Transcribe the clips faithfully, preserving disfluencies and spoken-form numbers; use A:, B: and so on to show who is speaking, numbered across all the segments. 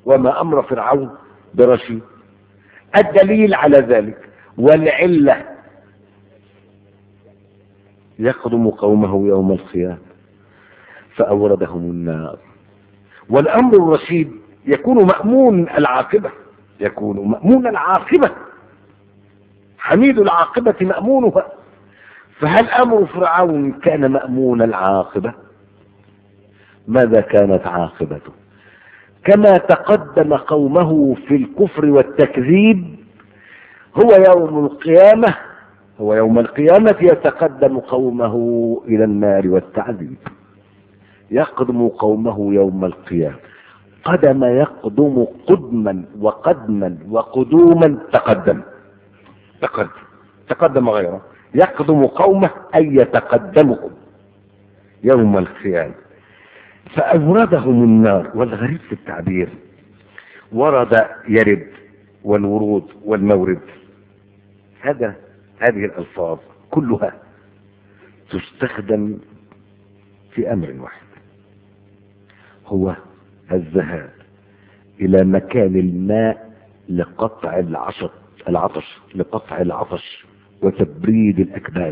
A: وما أمر فرعون برشيد. الدليل على ذلك والعلة يقدم قومه يوم القيامة فأوردهم النار. والأمر الرشيد يكون مأمون العاقبة، يكون مأمون العاقبة، حميد العاقبة مأمونها. فهل أمر فرعون كان مأمون العاقبة؟ ماذا كانت عاقبته؟ كما تقدم قومه في الكفر والتكذيب هو يوم القيامة هو يوم القيامة يتقدم قومه إلى النار والتعذيب. يقدم قومه يوم القيامة، قدم يقدم قدما وقدما وقدوما، تقدم تقدم تقدم غيره، يقدم قومه أي يتقدمهم يوم القيامة فأوردهم النار. والغريب في التعبير ورد يرد والورود والمورد، هذا هذه الألفاظ كلها تستخدم في أمر واحد، هو الذهاب إلى مكان الماء لقطع العطش العطش لقطع العطش وتبريد الأكباد.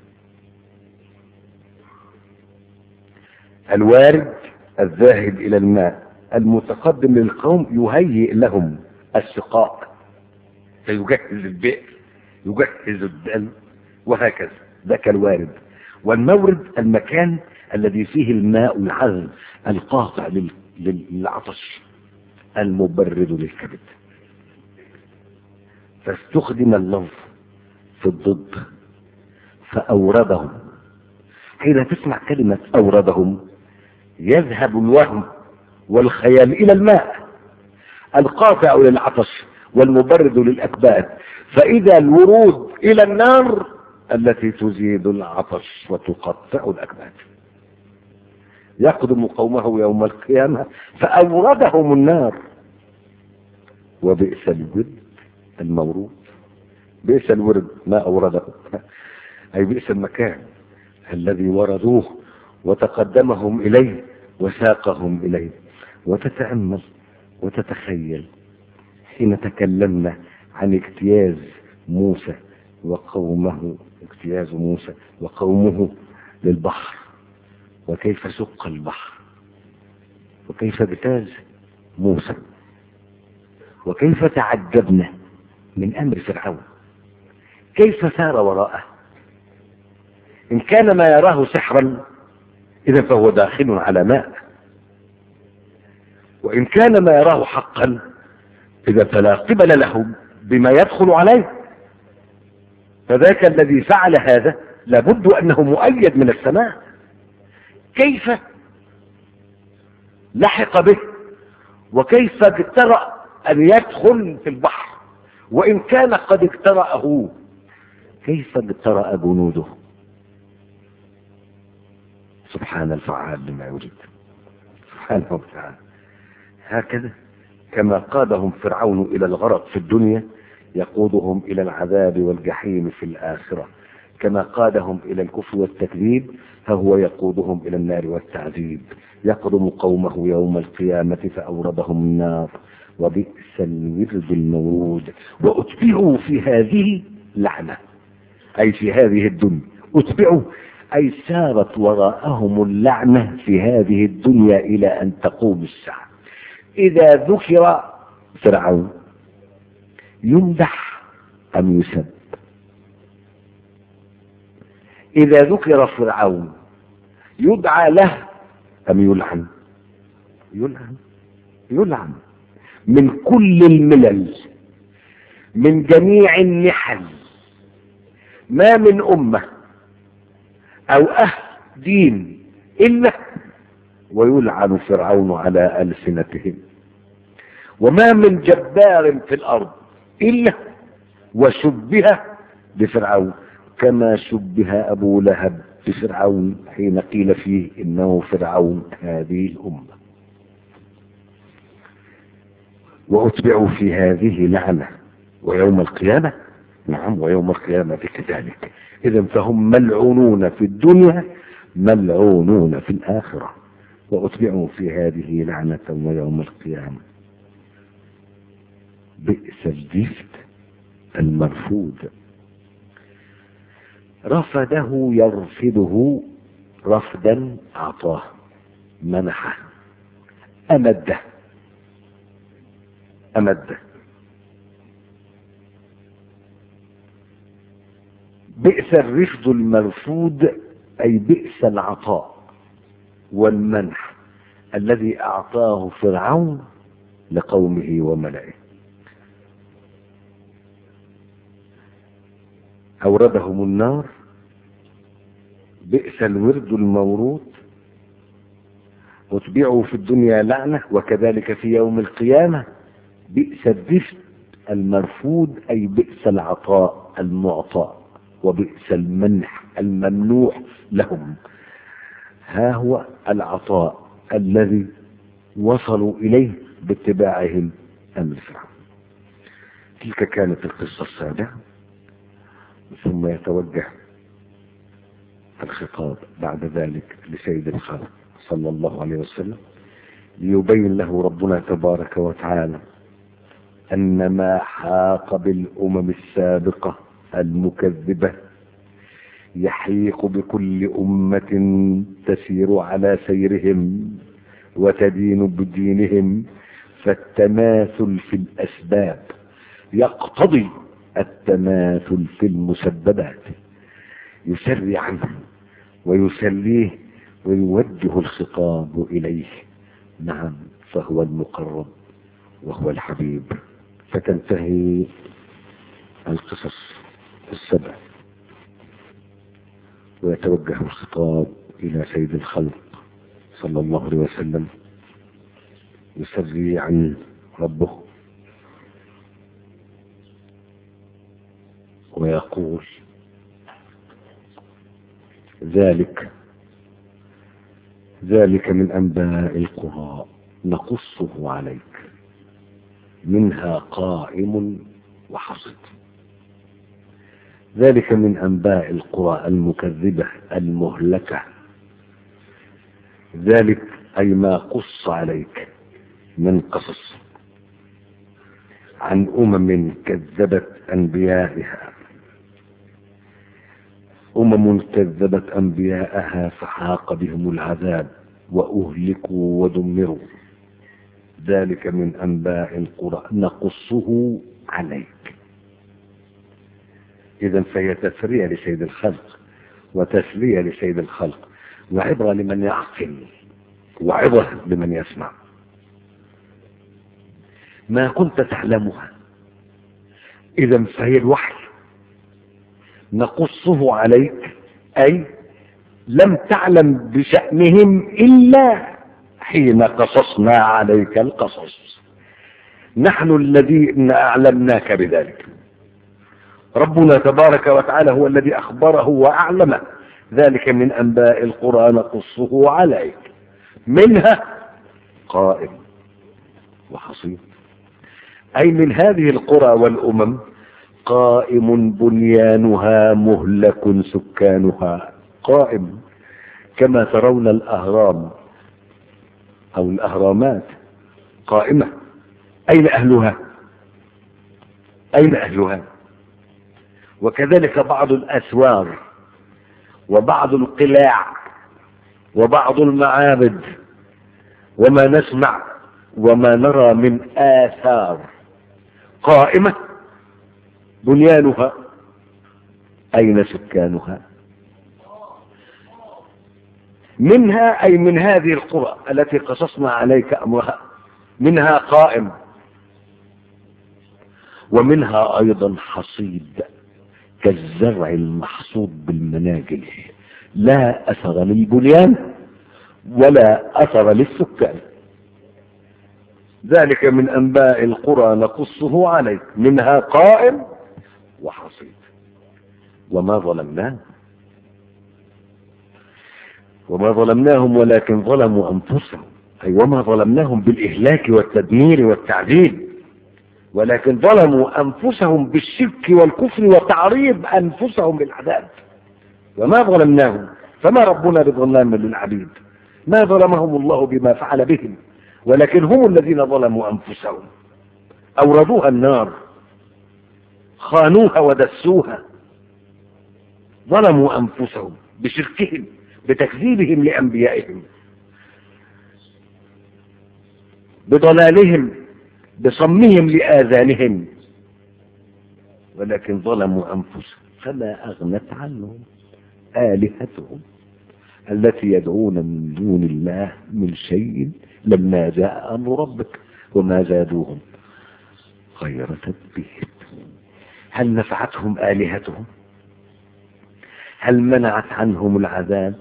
A: الوارد الذاهب إلى الماء، المتقدم للقوم يهيئ لهم السقاء، فيجهز البئر يجهز الدم وهكذا، ذاك الوارد. والمورد المكان الذي فيه الماء العذب القاطع للعطش المبرد للكبد. فاستخدم اللفظ في الضد فأوردهم. حين تسمع كلمة أوردهم يذهب الوهم والخيال إلى الماء القاطع للعطش والمبرد للأكباد، فإذا الورود إلى النار التي تزيد العطش وتقطع الأكباد. يقدم قومه يوم القيامة فأوردهم النار. وبئس الورد المورود، بئس الورد ما أورده، أي بئس المكان الذي وردوه وتقدمهم إليه وساقهم إليه. وتتأمل وتتخيل حين تكلمنا عن اجتياز موسى وقومه اجتياز موسى وقومه للبحر، وكيف سق البحر، وكيف اجتاز موسى، وكيف تعجبنا من أمر فرعون، كيف سار وراءه. إن كان ما يراه سحرا إذا فهو داخل على ماء، وإن كان ما يراه حقا إذا فلا قبل له بما يدخل عليه. فذاك الذي فعل هذا لابد أنه مؤيد من السماء. كيف لحق به وكيف اجترأ أن يدخل في البحر، وإن كان قد اجترأه كيف اجترأ جنوده. سبحان الفعال لما يريد سبحانه وتعالى. هكذا كما قادهم فرعون إلى الغرق في الدنيا يقودهم إلى العذاب والجحيم في الآخرة، كما قادهم إلى الكفر والتكذيب فهو يقودهم إلى النار والتعذيب. يقدم قومه يوم القيامة فأوردهم النار وبئس الورد المورود. وأتبعوا في هذه لعنة، أي في هذه الدنيا. أتبعوا أي سارت وراءهم اللعنة في هذه الدنيا إلى أن تقوم الساعة. إذا ذكر فرعون يمدح أم يسب؟ إذا ذكر فرعون يدعى له أم يلعن؟ يلعن يلعن من كل الملل، من جميع النحل. ما من أمة أو أهل دين إلا ويلعن فرعون على ألسنتهم، وما من جبار في الأرض إلا وشبه بفرعون، كما شبه أبو لهب بفرعون حين قيل فيه إنه فرعون هذه الأمة. وأتبعوا في هذه لعنة ويوم القيامة، نعم ويوم القيامة كذلك. إذا فهم ملعونون في الدنيا ملعونون في الآخرة. وأتبعوا في هذه لعنة ويوم القيامة بئس الزفت المرفود. رفده يرفده رفدا أعطاه منحه أمده أمده. بئس الرفد المرفود أي بئس العطاء والمنح الذي أعطاه فرعون لقومه وملئه. أوردهم النار، بئس الورد المورود، واتبعوا في الدنيا لعنة وكذلك في يوم القيامة. بئس الزفت المرفود أي بئس العطاء المعطى وبئس المنح الممنوح لهم. ها هو العطاء الذي وصلوا إليه باتباعهم أمر فرعون. تلك كانت القصة السابعة. ثم يتوجه الخطاب بعد ذلك لسيد الخلق صلى الله عليه وسلم ليبين له ربنا تبارك وتعالى أن ما حاق بالأمم السابقة المكذبة يحيق بكل أمة تسير على سيرهم وتدين بدينهم. فالتماثل في الأسباب يقتضي التماثل في المسببات. يسري عنه ويسليه ويوجه الخطاب إليه. نعم، فهو المقرب وهو الحبيب. فتنتهي القصص السبع ويتوجه الخطاب إلى سيد الخلق صلى الله عليه وسلم يسري عن ربه ويقول: ذلك ذلك من أنباء القرى نقصه عليك منها قائم وحصد. ذلك من أنباء القرى المكذبة المهلكة. ذلك أي ما قص عليك من قصص عن أمم كذبت أنبيائها. أمم كذبت أنبياءها فحاق بهم العذاب وأهلكوا ودمروا. ذلك من أنباء القرى نقصه عليك. إذا فهي تسرية لسيد الخلق وتسلية لسيد الخلق وعبرة لمن يعقل وعظة لمن يسمع. ما كنت تعلمها إذا فهي الوحي. نقصه عليك أي لم تعلم بشأنهم إلا حين قصصنا عليك القصص. نحن الذين أعلمناك بذلك. ربنا تبارك وتعالى هو الذي أخبره وأعلمه. ذلك من أنباء القرى نقصه عليك منها قائم وحصيد. أي من هذه القرى والأمم قائم بنيانها مهلك سكانها. قائم كما ترون الأهرام أو الأهرامات قائمة. أين أهلها؟ أين أهلها؟ وكذلك بعض الأسوار وبعض القلاع وبعض المعابد وما نسمع وما نرى من آثار قائمة بنيانها. أين سكانها؟ منها أي من هذه القرى التي قصصنا عليك أمرها. منها قائم ومنها أيضا حصيد كالزرع المحصود بالمناجل، لا أثر للبنيان ولا أثر للسكان. ذلك من أنباء القرى نقصه عليك منها قائم وحصيد. وما ظلمناهم وما ظلمناهم ولكن ظلموا أنفسهم. أي وما ظلمناهم بالإهلاك والتدمير والتعذيب، ولكن ظلموا أنفسهم بالشرك والكفر وتعريض أنفسهم بالعذاب. وما ظلمناهم، فما ربنا بظلام للعبيد. ما ظلمهم الله بما فعل بهم، ولكن هم الذين ظلموا أنفسهم أوردوها النار، خانوها ودسوها، ظلموا أنفسهم بشركهم بتكذيبهم لأنبيائهم، بضلالهم، بصمهم لآذانهم، ولكن ظلموا أنفسهم فما أغنت عنهم آلهتهم التي يدعون من دون الله من شيء لما جاء أمر ربك وما زادوهم غير تتبيب. هل نفعتهم آلهتهم؟ هل منعت عنهم العذاب؟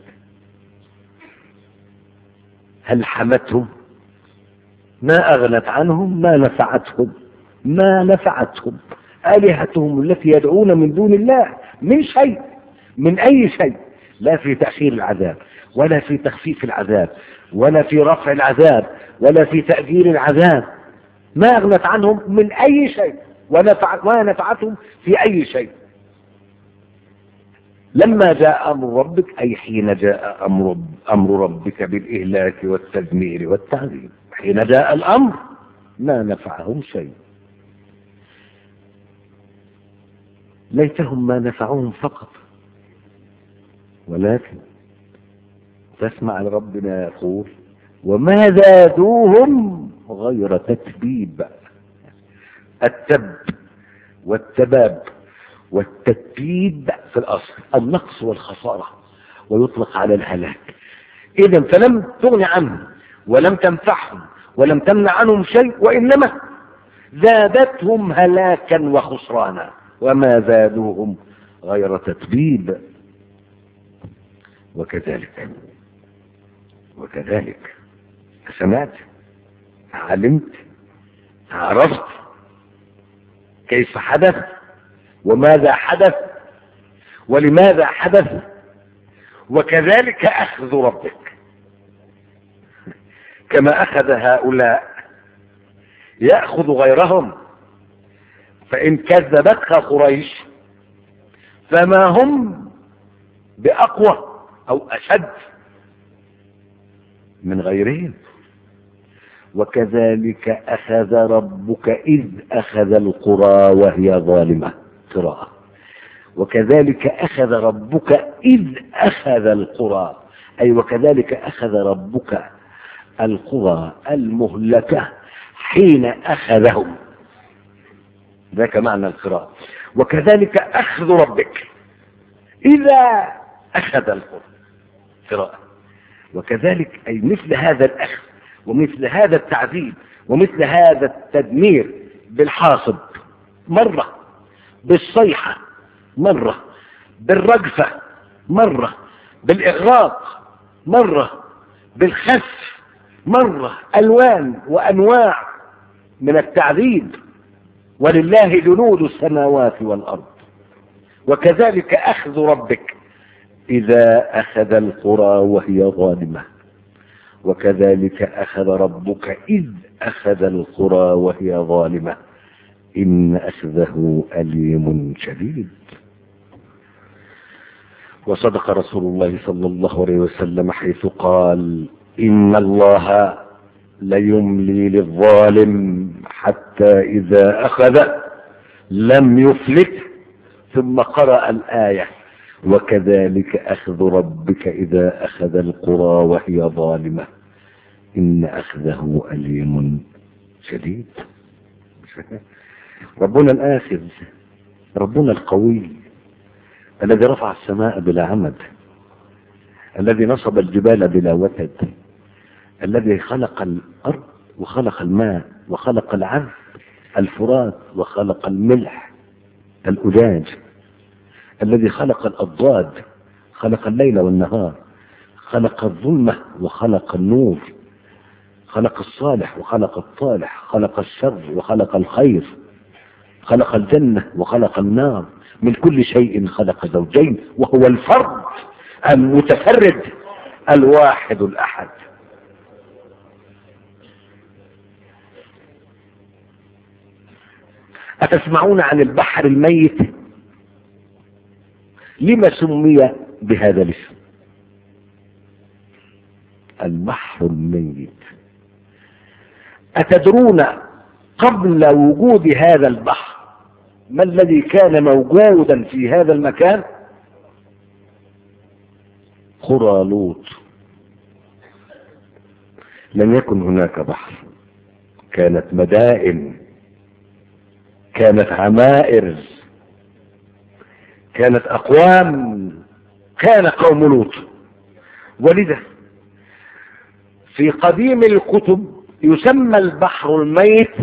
A: هل حمتهم؟ ما أغنت عنهم، ما نفعتهم، ما نفعتهم آلهتهم التي يدعون من دون الله من شيء، من أي شيء، لا في تأخير العذاب ولا في تخفيف العذاب ولا في رفع العذاب ولا في تأجيل العذاب، ما أغنت عنهم من أي شيء ونفعت ما نفعتهم في أي شيء. لما جاء أمر ربك أي حين جاء أمر, أمر ربك بالإهلاك والتدمير والتعذيب، حين جاء الأمر ما نفعهم شيء. ليتهم ما نفعهم فقط، ولكن تسمع لربنا يقول وما زادوهم غير تتبيب. التب والتباب والتتبيب في الأصل النقص والخسارة، ويطلق على الهلاك. إذن فلم تغن عنهم ولم تنفعهم ولم تمنع عنهم شيء، وإنما زادتهم هلاكا وخسرانا، وما زادوهم غير تتبيب. وكذلك وكذلك سمعت، علمت، عرفت كيف حدث وماذا حدث ولماذا حدث. وكذلك أخذ ربك كما أخذ هؤلاء يأخذ غيرهم. فإن كذبتك قريش فما هم بأقوى أو أشد من غيرهم. وكذلك أخذ ربك إذ أخذ القرى وهي ظالمة، قراءة. وكذلك أخذ ربك إذ أخذ القرى، أي وكذلك أخذ ربك القرى المهلكة حين أخذهم، ذاك معنى القراءة. وكذلك أخذ ربك إذا أخذ القرى، قراءة. وكذلك أي مثل هذا الأخذ ومثل هذا التعذيب ومثل هذا التدمير بالحاصب مرة، بالصيحة مرة، بالرجفة مرة، بالإغراق مرة، بالخسف مرة، ألوان وأنواع من التعذيب، ولله جنود السماوات والأرض. وكذلك أخذ ربك إذا أخذ القرى وهي ظالمة، وكذلك أخذ ربك إذ أخذ القرى وهي ظالمة، إن أخذه أليم شديد. وصدق رسول الله صلى الله عليه وسلم حيث قال إن الله ليملي للظالم حتى إذا أخذ لم يفلت، ثم قرأ الآية وكذلك أخذ ربك إذا أخذ القرى وهي ظالمة إن أخذه أليم شديد. ربنا الآخذ، ربنا القوي الذي رفع السماء بلا عمد، الذي نصب الجبال بلا وتد، الذي خلق الأرض وخلق الماء وخلق العذب الفرات وخلق الملح الأجاج، الذي خلق الأضداد، خلق الليل والنهار، خلق الظلمة وخلق النور، خلق الصالح وخلق الطالح، خلق الشر وخلق الخير، خلق الجنة وخلق النار، من كل شيء خلق زوجين، وهو الفرد المتفرد الواحد الأحد. أتسمعون عن البحر الميت؟ لما سمي بهذا الاسم؟ البحر الميت. أتدرون قبل وجود هذا البحر ما الذي كان موجودا في هذا المكان؟ قرى لوط. لم يكن هناك بحر، كانت مدائن، كانت عمائر، كانت أقوام، كان قوم لوط. ولذا في قديم الكتب يسمى البحر الميت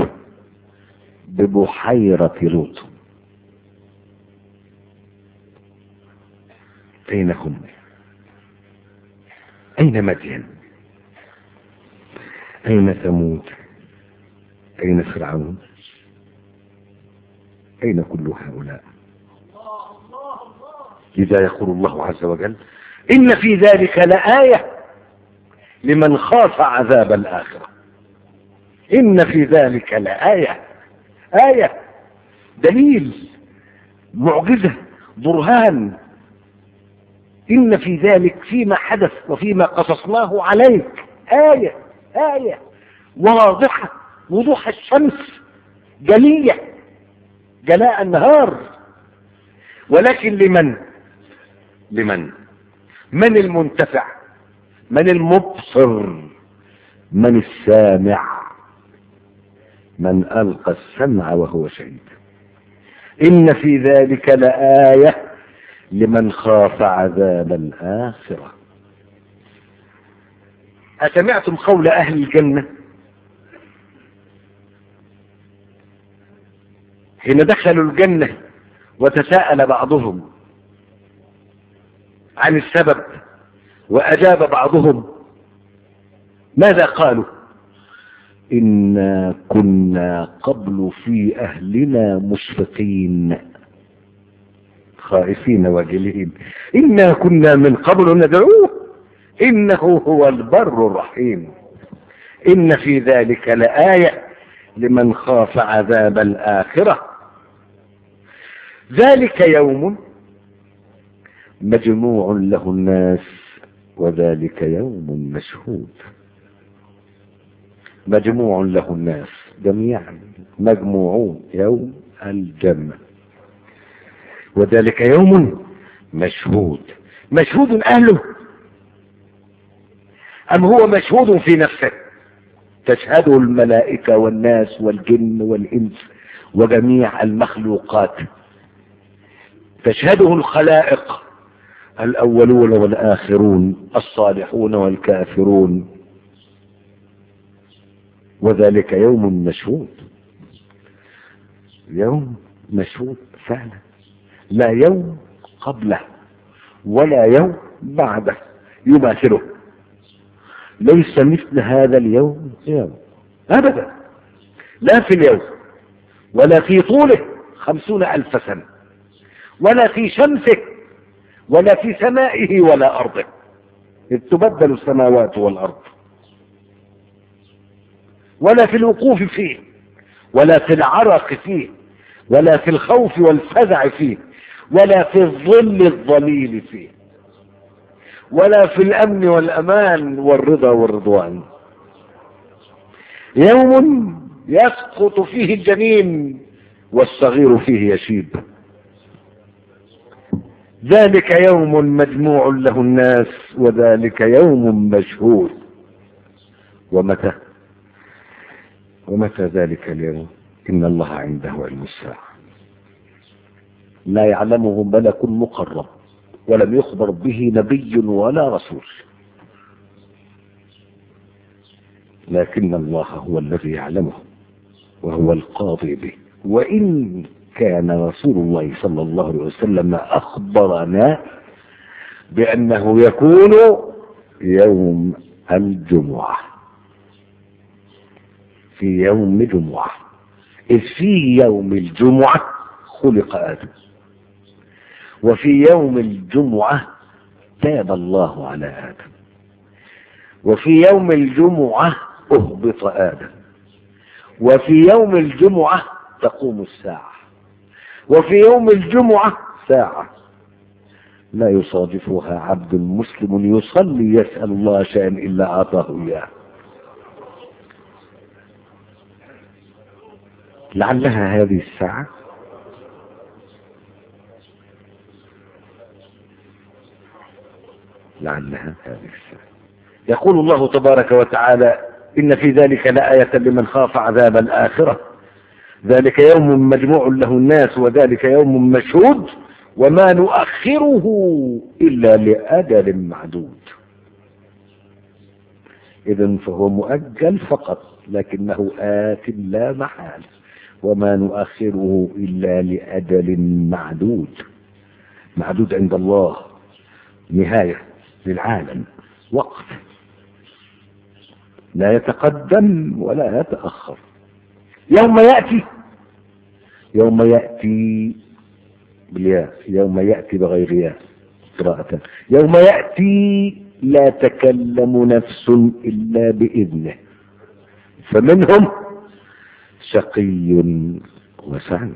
A: ببحيرة لوط. أين هم؟ أين مدين؟ أين ثمود؟ أين فرعون؟ أين كل هؤلاء؟ لذا يقول الله عز وجل: إن في ذلك لآية لمن خاف عذاب الآخرة. إن في ذلك لآية، آية، دليل، معجزة، برهان. إن في ذلك فيما حدث وفيما قصصناه عليك آية، آية واضحة وضوح الشمس، جلية جلاء النهار. ولكن لمن؟ لمن؟ من المنتفع؟ من المبصر؟ من السامع؟ من ألقى السمع وهو شهيد. إن في ذلك لآية لمن خاف عذاب الآخرة. أسمعتم قول أهل الجنة حين دخلوا الجنة وتساءل بعضهم عن السبب وأجاب بعضهم؟ ماذا قالوا؟ إنا كنا قبل في أهلنا مشفقين خائفين وجلين. إنا كنا من قبل ندعوه إنه هو البر الرحيم. إن في ذلك لآية لمن خاف عذاب الآخرة. ذلك يوم مجموع له الناس وذلك يوم مشهود. مجموع له الناس جميعا، مجموعون يوم الجنة، وذلك يوم مشهود. مشهود أهله أم هو مشهود في نفسه؟ تشهده الملائكة والناس والجن والإنس وجميع المخلوقات، تشهده الخلائق الأولون والآخرون، الصالحون والكافرون. وذلك يوم مشهود، يوم مشهود فعلا، لا يوم قبله ولا يوم بعده يماثله. ليس مثل هذا اليوم يوم أبدا، لا في اليوم ولا في طوله خمسون ألف سنة، ولا في شمسه ولا في سمائه ولا أرضه، إذ تبدل السماوات والأرض، ولا في الوقوف فيه ولا في العرق فيه ولا في الخوف والفزع فيه ولا في الظل الظليل فيه ولا في الأمن والأمان والرضا والرضوان. يوم يسقط فيه الجنين والصغير فيه يشيب. ذلك يوم مجموع له الناس وذلك يوم مشهود. ومتى ومتى ذلك اليوم؟ إن الله عنده علم الساعة لا يعلمه ملك مقرب ولم يخبر به نبي ولا رسول، لكن الله هو الذي يعلمه وهو القاضي به. وإن كان رسول الله صلى الله عليه وسلم أخبرنا بأنه يكون يوم الجمعة، في يوم جمعة، إذ في يوم الجمعة خلق آدم، وفي يوم الجمعة تاب الله على آدم، وفي يوم الجمعة أهبط آدم، وفي يوم الجمعة تقوم الساعة، وفي يوم الجمعة ساعة لا يصادفها عبد مسلم يصلي يسأل الله شيئا إلا أعطاه إياه. لعلها هذه الساعة. لعلها هذه الساعة. يقول الله تبارك وتعالى: إن في ذلك لآية لمن خاف عذاب الآخرة، ذلك يوم مجموع له الناس وذلك يوم مشهود وما نؤخره إلا لأجل معدود. إذن فهو مؤجل فقط، لكنه آت لا محالة، وما نؤخره إلا لأجل معدود. معدود عند الله، نهاية للعالم، وقت لا يتقدم ولا يتأخر. يوم يأتي، يوم يأتي بالياء، يوم يأتي بغير ياء قراءة، يوم يأتي لا تكلم نفس إلا بإذنه فمنهم شقي وسعيد.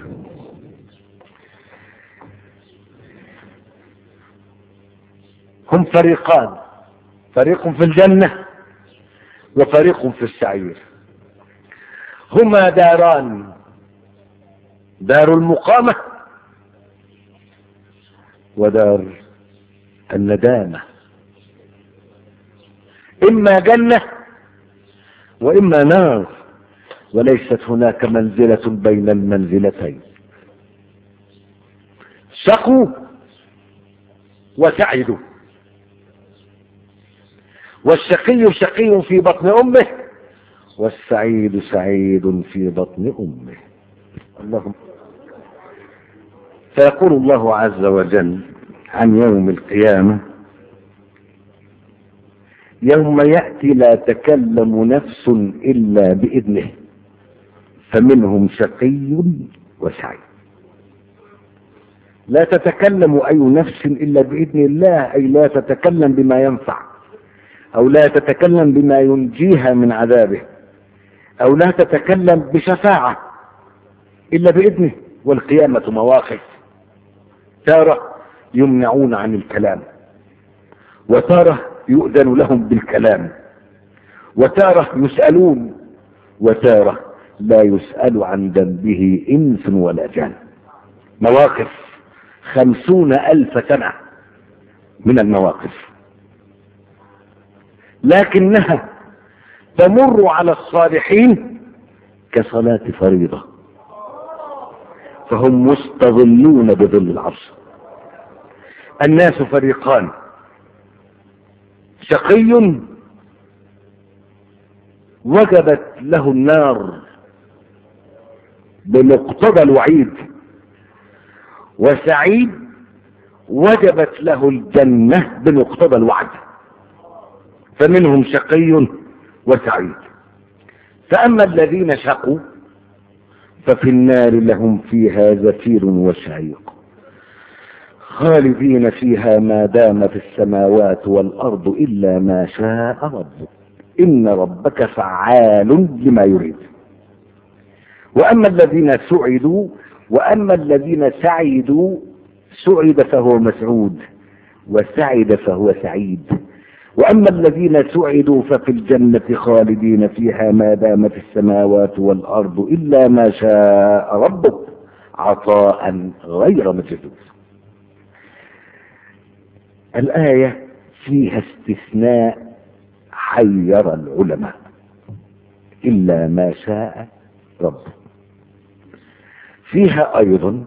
A: هم فريقان، فريق في الجنة وفريق في السعير. هما داران، دار المقامة ودار الندامة، إما جنة وإما نار، وليست هناك منزلة بين المنزلتين. شقوا وسعدوا، والشقي شقي في بطن أمه والسعيد سعيد في بطن أمه. اللهم. فيقول الله عز وجل عن يوم القيامة: يوم يأتي لا تكلم نفس إلا بإذنه فمنهم شقي وسعيد. لا تتكلم أي نفس إلا بإذن الله، أي لا تتكلم بما ينفع، أو لا تتكلم بما ينجيها من عذابه، أو لا تتكلم بشفاعة إلا بإذنه. والقيامة مواقف، تارة يمنعون عن الكلام، وتارة يؤذن لهم بالكلام، وتارة يسألون، وتارة لا يسأل عن ذنبه إنس ولا جان. مواقف خمسون ألف سنة من المواقف، لكنها تمر على الصالحين كصلاة فريضة، فهم مستظلون بظل العرش. الناس فريقان: شقي وجبت له النار بمقتضى الوعيد، وسعيد وجبت له الجنة بمقتضى الوعد. فمنهم شقي وسعيد. فأما الذين شقوا ففي النار لهم فيها زفير وشهيق خالدين فيها ما دامت السماوات والأرض إلا ما شاء ربك إن ربك فعال لما يريد. وأما الذين سعدوا وأما الذين سعدوا، سعد فهو مسعود، وسعد فهو سعيد. وأما الذين سعدوا ففي الجنة خالدين فيها ما دامت السماوات والأرض إلا ما شاء ربك عطاء غير مجدود. الآية فيها استثناء حير العلماء: إلا ما شاء ربك. فيها أيضا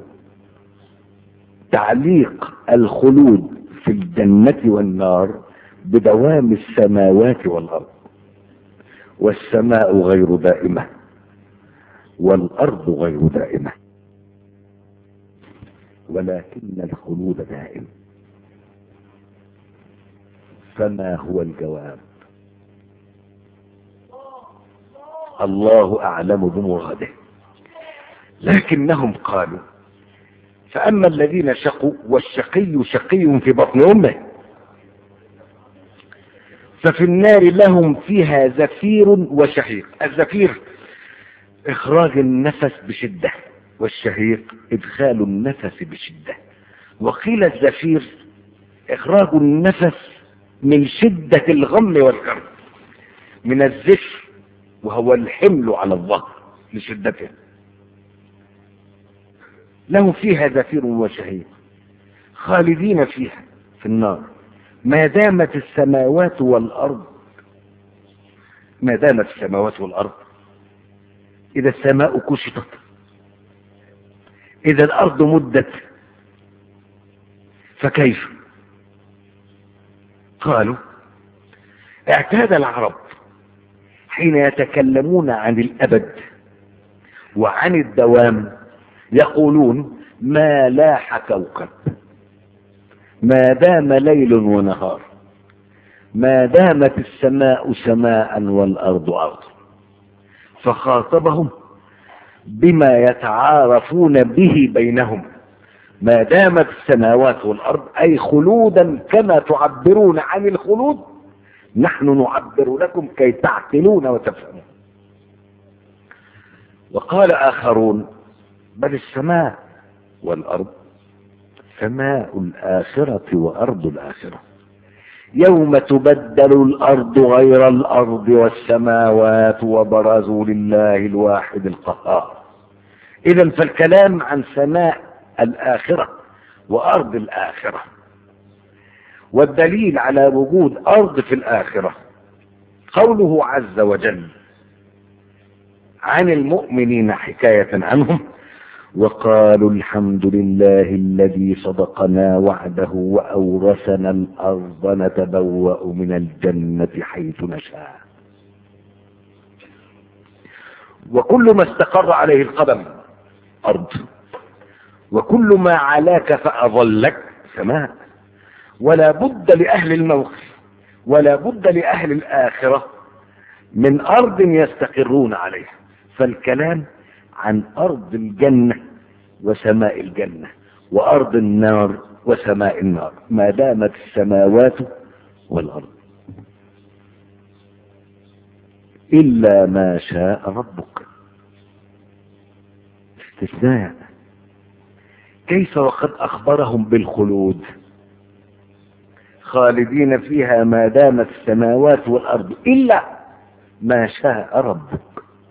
A: تعليق الخلود في الجنة والنار بدوام السماوات والأرض، والسماء غير دائمة والأرض غير دائمة، ولكن الخلود دائم. فما هو الجواب؟ الله أعلم بمراده، لكنهم قالوا: فأما الذين شقوا، والشقي شقي في بطن أمه، ففي النار لهم فيها زفير وشهيق. الزفير إخراج النفس بشدة، والشهيق إدخال النفس بشدة. وقيل الزفير إخراج النفس من شدة الغم والكرب، من الزفر وهو الحمل على الظهر لشدته، لهم فيها زفير وشهيق خالدين فيها في النار ما دامت السماوات والأرض. ما دامت السماوات والأرض، إذا السماء كشطت، إذا الأرض مدت، فكيف؟ قالوا اعتاد العرب حين يتكلمون عن الأبد وعن الدوام يقولون ما لاح كوكب، ما دام ليل ونهار، ما دامت السماء سماء والأرض أرض. فخاطبهم بما يتعارفون به بينهم، ما دامت السماوات والأرض أي خلودا كما تعبرون عن الخلود، نحن نعبر لكم كي تعقلون وتفهمون. وقال آخرون بل السماء والأرض، سماء الآخرة وأرض الآخرة، يوم تبدل الأرض غير الأرض والسماوات وبرزوا لله الواحد القهار. إذن فالكلام عن سماء الآخرة وأرض الآخرة، والدليل على وجود أرض في الآخرة قوله عز وجل عن المؤمنين حكاية عنهم وقالوا الحمد لله الذي صدقنا وعده وأورثنا الأرض نتبوأ من الجنة حيث نشاء. وكل ما استقر عليه القدم أرض، وكل ما علاك فأظلك سماء. ولا بد لأهل الموقف ولا بد لأهل الآخرة من أرض يستقرون عليها. فالكلام عن أرض الجنة وسماء الجنة، وأرض النار وسماء النار، ما دامت السماوات والأرض، إلا ما شاء ربك. استثناء. كيف وقد أخبرهم بالخلود خالدين فيها ما دامت السماوات والأرض إلا ما شاء ربك.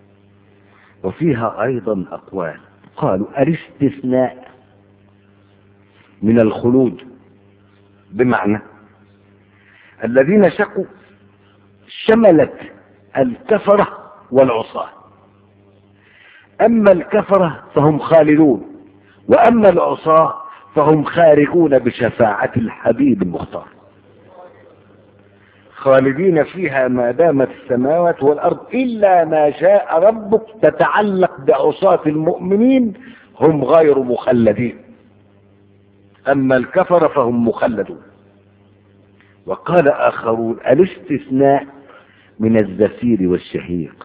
A: وفيها أيضا أقوال قالوا الاستثناء من الخلود بمعنى الذين شقوا شملت الكفرة والعصاة. أما الكفرة فهم خالدون، وأما العصاة فهم خارجون بشفاعة الحبيب المختار. خالدين فيها ما دامت السماوات والأرض إلا ما شاء ربك، تتعلق بعصاة المؤمنين هم غير مخلدين، أما الكفر فهم مخلدون. وقال آخرون الاستثناء من الزفير والشهيق،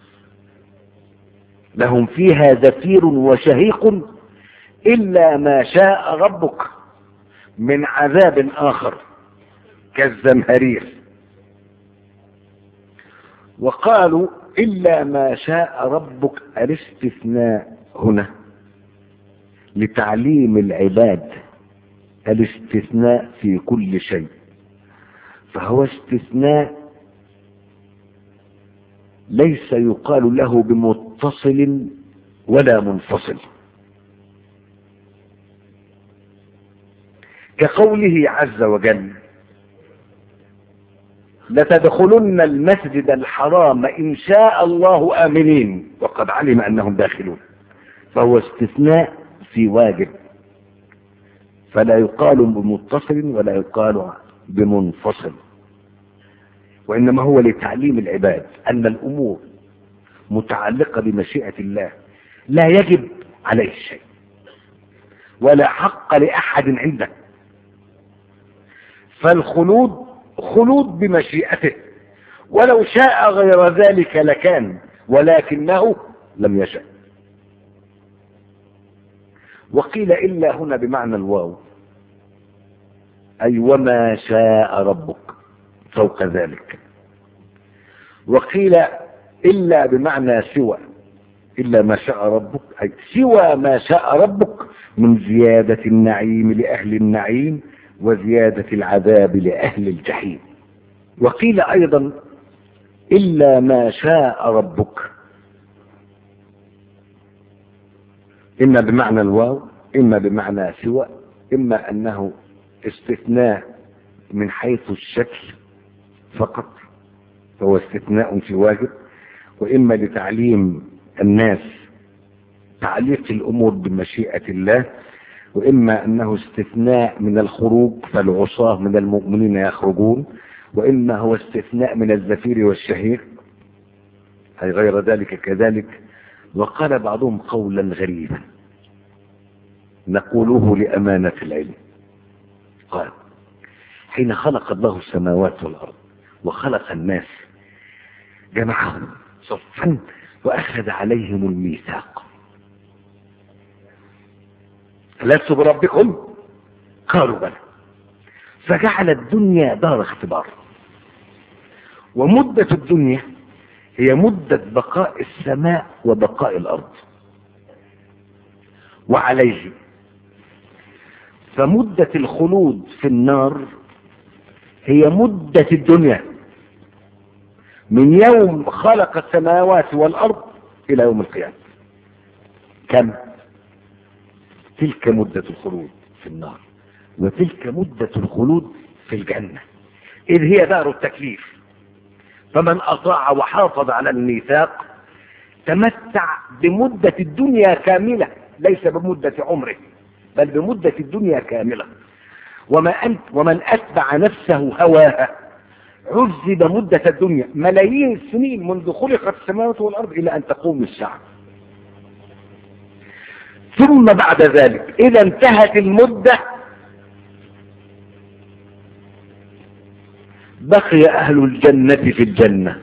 A: لهم فيها زفير وشهيق إلا ما شاء ربك من عذاب آخر كالزمهرير. وقالوا إلا ما شاء ربك الاستثناء هنا لتعليم العباد الاستثناء في كل شيء، فهو استثناء ليس يقال له بمتصل ولا منفصل، كقوله عز وجل لتدخلن المسجد الحرام إن شاء الله آمنين وقد علم أنهم داخلون. فهو استثناء في واجب، فلا يقال بمتصل ولا يقال بمنفصل، وإنما هو لتعليم العباد أن الأمور متعلقة بمشيئة الله لا يجب عليه شيء ولا حق لأحد عنده. فالخلود خلود بمشيئته، ولو شاء غير ذلك لكان، ولكنه لم يشاء. وقيل إلا هنا بمعنى الواو، أي وما شاء ربك فوق ذلك. وقيل إلا بمعنى سوى، إلا ما شاء ربك أي سوى ما شاء ربك من زيادة النعيم لأهل النعيم وزيادة العذاب لأهل الجحيم. وقيل أيضا إلا ما شاء ربك، إن بمعنى الواو إما بمعنى سوى، إما أنه استثناء من حيث الشكل فقط فهو استثناء في واجب، وإما لتعليم الناس تعليق الأمور بمشيئة الله، وإما أنه استثناء من الخروج فالعصاة من المؤمنين يخرجون، وإما هو استثناء من الزفير والشهير أي غير ذلك كذلك. وقال بعضهم قولا غريبا نقوله لأمانة العلم، قال: حين خلق الله السماوات والأرض وخلق الناس جمعهم صفا وأخذ عليهم الميثاق، ألست بربكم؟ قالوا بلى. فجعل الدنيا دار اختبار، ومدة الدنيا هي مدة بقاء السماء وبقاء الأرض وعليه، فمدة الخلود في النار هي مدة الدنيا من يوم خلق السماوات والأرض إلى يوم القيامة. كم؟ تلك مدة الخلود في النار، وتلك مدة الخلود في الجنة، إذ هي دار التكليف. فمن أطاع وحافظ على الميثاق تمتع بمدة الدنيا كاملة، ليس بمدة عمره بل بمدة الدنيا كاملة. وما أنت ومن أتبع نفسه هواها عذب مدة الدنيا ملايين السنين منذ خلقت السماوات والأرض إلى أن تقوم الساعة. ثم بعد ذلك إذا انتهت المدة بقي أهل الجنة في الجنة،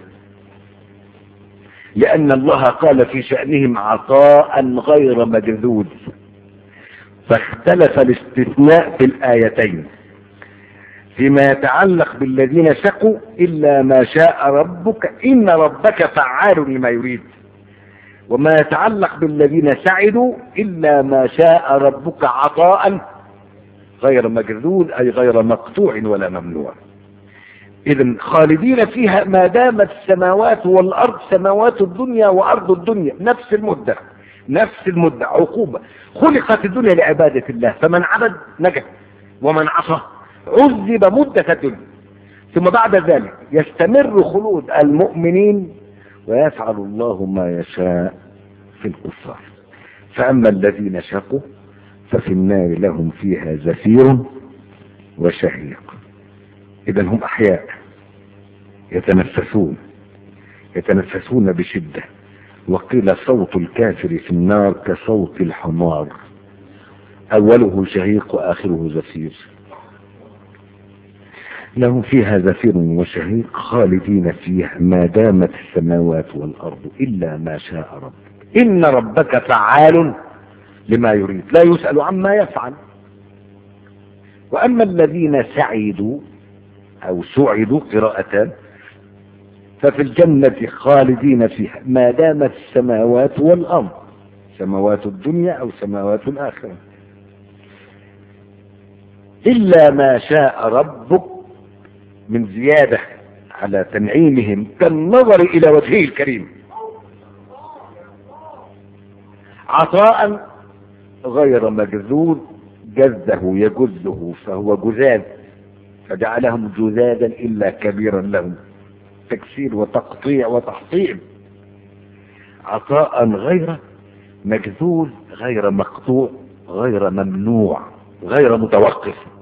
A: لأن الله قال في شأنهم عطاء غير مجذوذ. فاختلف الاستثناء في الآيتين فيما يتعلق بالذين شقوا إلا ما شاء ربك إن ربك فعال لما يريد، وما يتعلق بالذين سعدوا إلا ما شاء ربك عطاء غير مجذوذ أي غير مقطوع ولا ممنوع. إذن خالدين فيها ما دامت السماوات والأرض، سماوات الدنيا وأرض الدنيا نفس المدة نفس المدة عقوبة. خلقت الدنيا لعبادة الله، فمن عبد نجا ومن عصى عذب مدة الدنيا. ثم بعد ذلك يستمر خلود المؤمنين ويفعل الله ما يشاء في الكفار. فأما الذين شقوا ففي النار لهم فيها زفير وشهيق. إذن هم أحياء يتنفسون يتنفسون بشدة. وقيل صوت الكافر في النار كصوت الحمار، أوله شهيق وآخره زفير. لهم فيها زفير وشهيق خالدين فيها ما دامت السماوات والأرض إلا ما شاء ربك إن ربك فعال لما يريد لا يسأل عما يفعل. وأما الذين سعدوا أو سعدوا قراءتان ففي الجنة خالدين فيها ما دامت السماوات والأرض، سماوات الدنيا أو سماوات الآخرة، إلا ما شاء ربك من زيادة على تنعيمهم كالنظر إلى وجهه الكريم، عطاء غير مجذوذ، جذه يجذه فهو جذاذ فجعلهم جذاذا إلا كبيرا لهم، تكسير وتقطيع وتحطيم. عطاء غير مجذوذ غير مقطوع غير ممنوع غير متوقف.